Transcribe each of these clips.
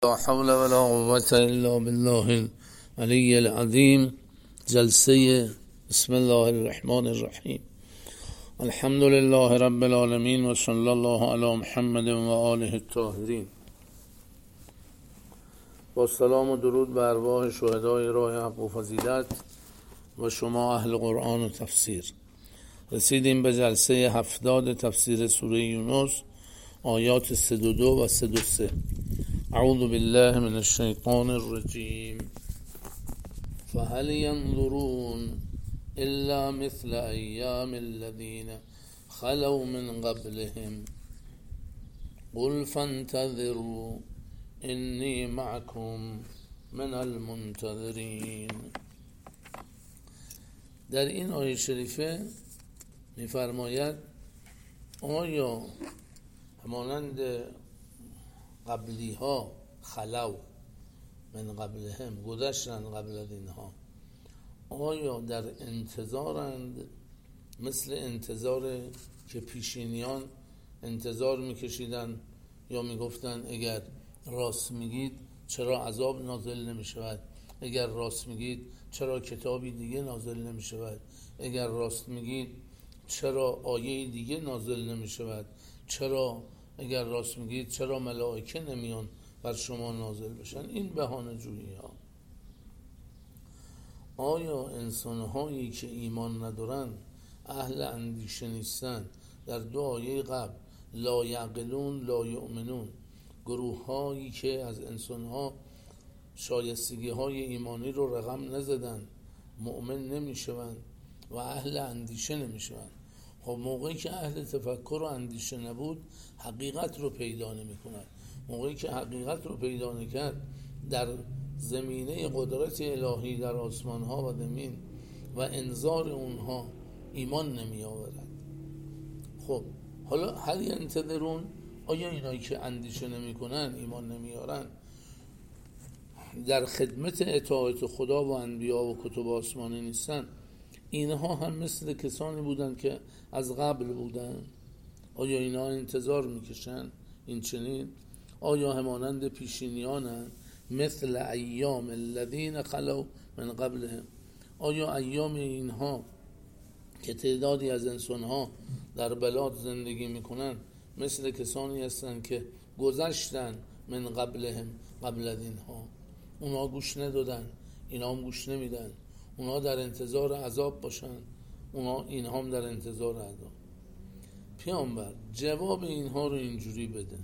لا حول ولا قوة الا بالله العلی العظیم. جلسه بسم الله الرحمن الرحیم. الحمد لله رب العالمین و صلی الله علی محمد و آله الطاهرین. با سلام و درود بر ارواح شهدای راه حق و فضیلت و شما اهل قرآن و تفسیر. رسیدیم به جلسه 70 تفسیر سوره یونس، آیات 32 و 33. اعوذ بالله من الشیطان الرجیم. فهل ينظرون الا مثل ایام الذین خلوا من قبلهم قل فانتظروا انی معکم من المنتظرین. در این آیه شریفه می‌فرماید آیا همانند قبلی ها خلو من قبلهم گذشتن قبل از اینها، آیا در انتظارند مثل انتظار که پیشینیان انتظار میکشیدن یا میگفتن اگر راست میگید چرا عذاب نازل نمیشود، اگر راست میگید چرا کتابی دیگه نازل نمیشود، اگر راست میگید چرا آیه دیگه نازل نمیشود، چرا اگر راست میگید چرا ملائکه نمیان بر شما نازل بشن. این بهانه جویی ها. آیا انسان هایی که ایمان ندارن، اهل اندیشه نیستن، در دو آیه قبل لا یعقلون لا یؤمنون، گروه هایی که از انسان ها شایستگی های ایمانی رو رقم نزدن، مؤمن نمیشوند و اهل اندیشه نمیشوند. خب موقعی که اهل تفکر و اندیشه نبود حقیقت رو پیدا نمی کند. موقعی که حقیقت رو پیدا نکرد در زمینه قدرت الهی در آسمان ها و زمین و انذار اونها ایمان نمی آورد. خب حالا هل ینتظرون، آیا اینایی که اندیشه نمی کنن، ایمان نمی آورن، در خدمت اطاعت خدا و انبیا و کتب آسمانی نیستن؟ اینها هم مثل کسانی بودن که از قبل بودن. آیا اینها انتظار میکشن این چنین؟ آیا همانند پیشینیانن؟ مثل ایام الذین خلوا من قبلهم، آیا ایام اینها که تعدادی از انسانها در بلاد زندگی میکنن مثل کسانی هستن که گذشتن من قبلهم، قبل از اینها؟ اونا گوش ندادن، اینا هم گوش نمیدن. اونا در انتظار عذاب باشن، اینها هم در انتظار عذاب. پیامبر جواب اینها رو اینجوری بده.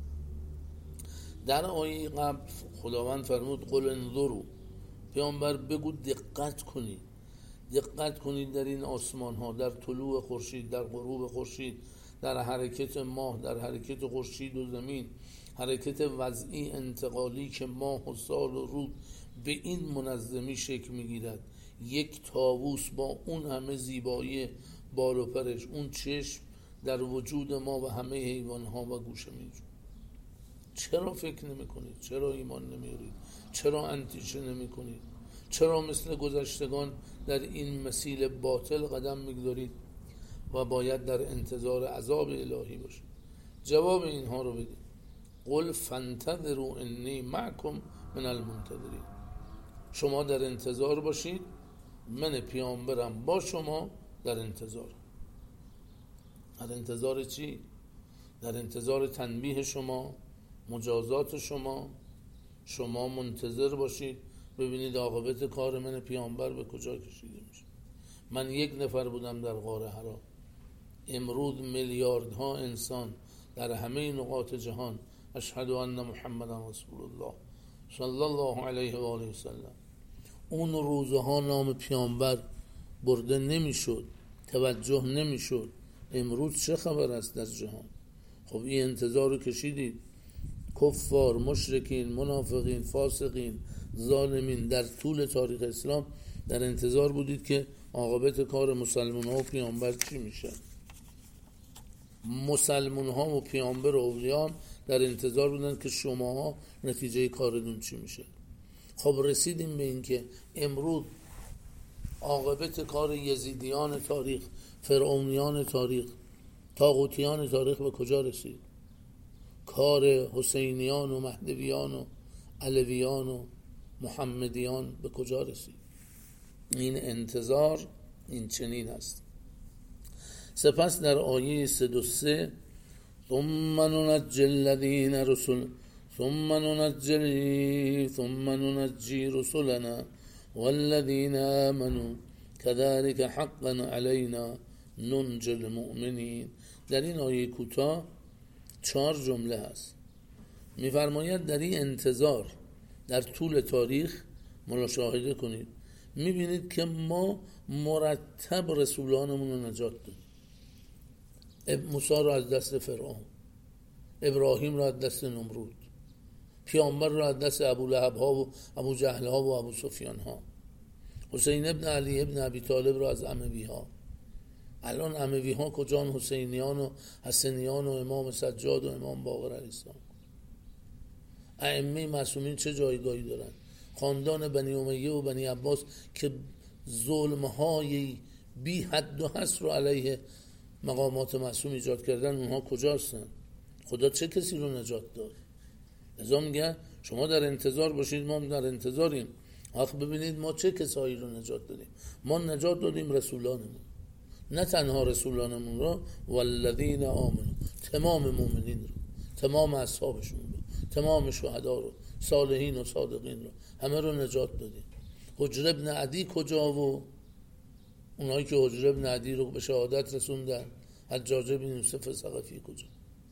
در آیه قبل خداوند فرمود قل انظروا، پیامبر بگو دقت کنید، دقت کنید در این آسمان ها، در طلوع خورشید، در غروب خورشید، در حرکت ماه، در حرکت خورشید و زمین، حرکت وضعی انتقالی که ماه و سال و روز به این منظمی شکل میگیرد. یک طاووس با اون همه زیبایی بال و پرش، اون چشم در وجود ما و همه حیوان ها و گوشه میجون. چرا فکر نمی کنید؟ چرا ایمان نمیارید؟ چرا اندیشه نمی کنید؟ چرا مثل گذشتگان در این مسیل باطل قدم میگذارید و باید در انتظار عذاب الهی باشید؟ جواب اینها رو بدید. قل فانتظروا انی معکم من المنتظرین. شما در انتظار باشید، من پیامبرم با شما در انتظار. در انتظار چی؟ در انتظار تنبیه شما، مجازات شما. شما منتظر باشید ببینید عاقبت کار من پیامبر به کجا کشیده میشه. من یک نفر بودم در غار حرا، امروز میلیاردها انسان در همه نقاط جهان اشهد ان محمد رسول الله صلی الله علیه و آله و سلم. اون روزها نام پیامبر برده نمیشد، توجه نمیشد. امروز چه خبر است در جهان؟ خب این انتظار رو کشیدید. کفار، مشرکین، منافقین، فاسقین، ظالمین در طول تاریخ اسلام در انتظار بودید که عاقبت کار مسلمان ها و پیامبر چی میشه. مسلمان ها و پیامبر و اولیاء در انتظار بودن که شماها نتیجه کارتون چی میشه. خب رسیدیم به این که امروز عاقبت کار یزیدیان تاریخ، فرعونیان تاریخ، طاغوتیان تاریخ به کجا رسید؟ کار حسینیان و مهدویان و علویان و محمدیان به کجا رسید؟ این انتظار این چنین است. سپس در آیه 103 ثم ننجی الذین رسل ثم ننجی رسلنا والذین آمنوا كذلك حقا علینا ننجی المؤمنین. در این آیه کوتاه 4 جمله هست. می‌فرماید در این انتظار در طول تاریخ مشاهده کنید، می‌بینید که ما مرتب رسولانمون رو نجات دادیم. موسی رو از دست فرعون، ابراهیم رو از دست نمرود، پیامبر رو از دست ابولهب ها و ابو جهل ها و ابو سفیان ها، حسین ابن علی ابن ابی طالب رو از اموی ها. الان اموی ها کجان؟ حسینیان و حسنیان و امام سجاد و امام باقر علیه السلام. ائمه معصومین چه جایگاهی دارن؟ خاندان بنی امیه و بنی عباس که ظلم‌های بی حد و حصر رو علیه مقامات معصوم ایجاد کردن، اونها کجا هستن؟ خدا چه کسی رو نجات داد؟ لذا میگه شما در انتظار باشید، ما در انتظاریم. آخه ببینید ما چه کسایی رو نجات دادیم. ما نجات دادیم رسولانمون، نه تنها رسولانمون رو، والذین آمنوا، تمام مؤمنین رو، تمام اصحابشون رو، تمام شهدا رو، صالحین و صادقین رو، همه رو نجات دادیم. حجر ابن عدی کجا و اونایی که حجر ابن عدی رو به شهادت رسوندن؟ حجاج بن یوسف ثقفی کجا؟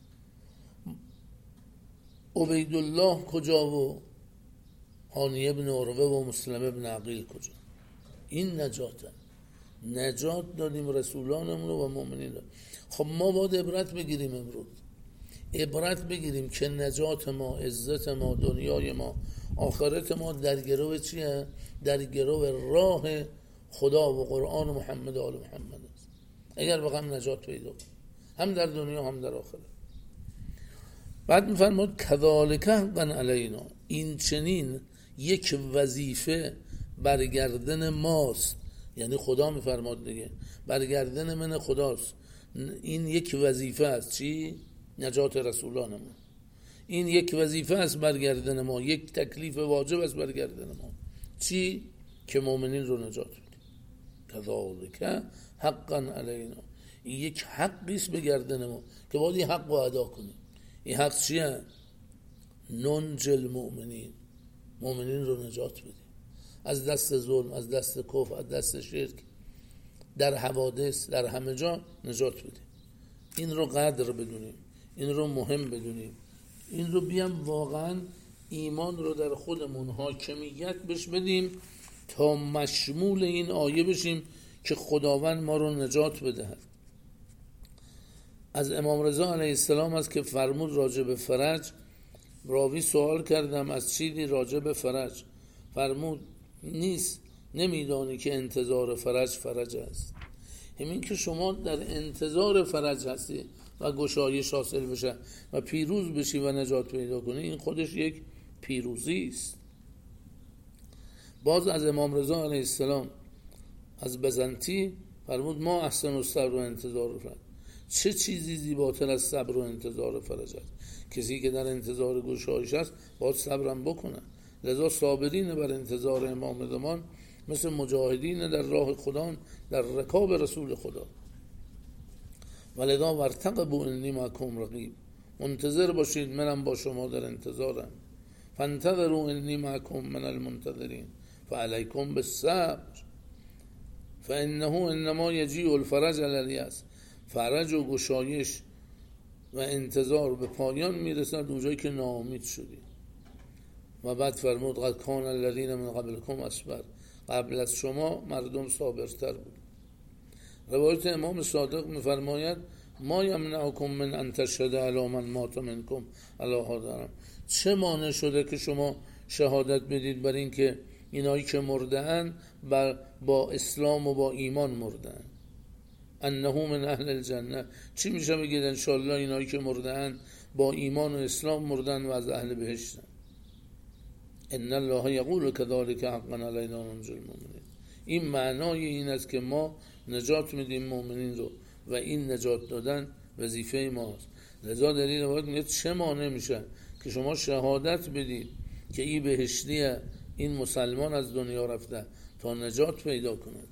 عبیدالله کجا و هانی ابن عروه و مسلم ابن عقیل کجا؟ این نجات دادیم رسولانمون و مؤمنین رو. خب ما باید عبرت بگیریم امروز، عبرت بگیریم که نجات ما، عزت ما، دنیای ما، آخرت ما در گرو چیه؟ در گرو راه خدا و قرآن و محمد و آل محمد است. اگر بخوایم نجات پیدا کنیم هم در دنیا هم در آخرت. بعد می‌فرماید کذالک حقا علینا، این چنین یک وظیفه برگردن ماست، یعنی خدا می‌فرماد دیگه برگردن من خداست. این یک وظیفه است. چی؟ نجات رسولانمون. این یک وظیفه است برگردن ما، یک تکلیف واجب است برگردن ما. چی؟ که مؤمنین رو نجات بدیم. کذالک حقا علینا، این یک حقی است به گردن ما که باید این حق رو ادا کنیم. این حق چیه؟ ننجی المؤمنین، مؤمنین رو نجات بدیم از دست ظلم، از دست کفر، از دست شرک، در حوادث، در همه جا نجات بدیم. این رو قدر بدونیم، این رو مهم بدونیم، این رو بیام واقعا ایمان رو در خودمون حاکمیت بش بدیم تا مشمول این آیه بشیم که خداوند ما رو نجات بدهد. از امام رضا علیه السلام است که فرمود راجع به فرج، راوی سوال کردم از چیزی راجع به فرج، فرمود نیست نمیدانی که انتظار فرج است. همین که شما در انتظار فرج هستی و گشایش حاصل بشه و پیروز بشی و نجات پیدا کنی، این خودش یک پیروزی است. باز از امام رضا علیه السلام از بزنطی فرمود ما احسن الصبر و انتظار فرج. چه چیزی زیباتر از صبر و انتظار فرج است؟ کسی که در انتظار گشایش است باید صبرم بکنه. لذا صابرین بر انتظار امام زمان مثل مجاهدین در راه خدا، در رکاب رسول خدا. ولذا وارتقبوا انی معکم رقیب، منتظر باشید منم با شما در انتظارم. فانتظروا انی معکم من المنتظرین فعلیکم بالصبر فانه انما یجیء الفرج علی الیأس. فرج و گشایش و انتظار به پایان میرسد اونجایی که ناامید شدی. و بعد فرمود قد کان الذین من قبلکم اصبر، قبل از شما مردم صابرتر بود. روایت امام صادق میفرماید ما یمنعکم من ان تشهدوا علی من مات منکم علی هذا، چه مانع شده که شما شهادت بدید بر این که اینایی که مرده‌اند با اسلام و با ایمان مرده‌اند؟ انه من اهل الجنه، چی میشه بگید ان شاء الله اینایی که مرده‌اند با ایمان و اسلام مردن و از اهل بهشتن؟ ان الله یقول کذالک حقا علینا ننجی المؤمنین. این معنای این است که ما نجات میدیم مؤمنین رو و این نجات دادن وظیفه ماست. لذا در این روایت میگه چه مانع میشه که شما شهادت بدید که این بهشتیه، این مسلمان از دنیا رفته تا نجات پیدا کند.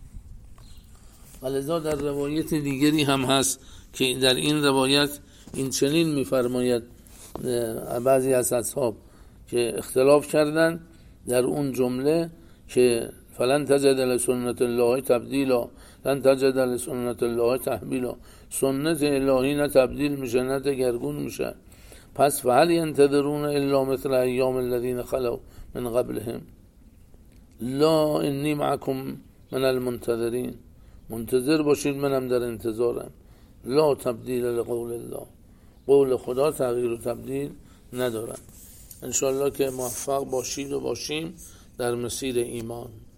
ولذا در روایت دیگری هم هست که در این روایت این چنین میفرماید بعضی از اصحاب که اختلاف کردن در اون جمله که فلن تجد لسنت الله تبدیلا لن تجد لسنت الله تحویلا، سنت الهی نه تبدیل میشه نه دگرگون میشه، پس فهل ینتظرون الا مثل ایام الذین خلوا من قبلهم لا انی معکم من المنتظرین، منتظر باشید منم در انتظارم. لا تبدیل لقول الله، قول خدا تغییر و تبدیل ندارد. انشاءالله که موفق باشید و باشیم در مسیر ایمان.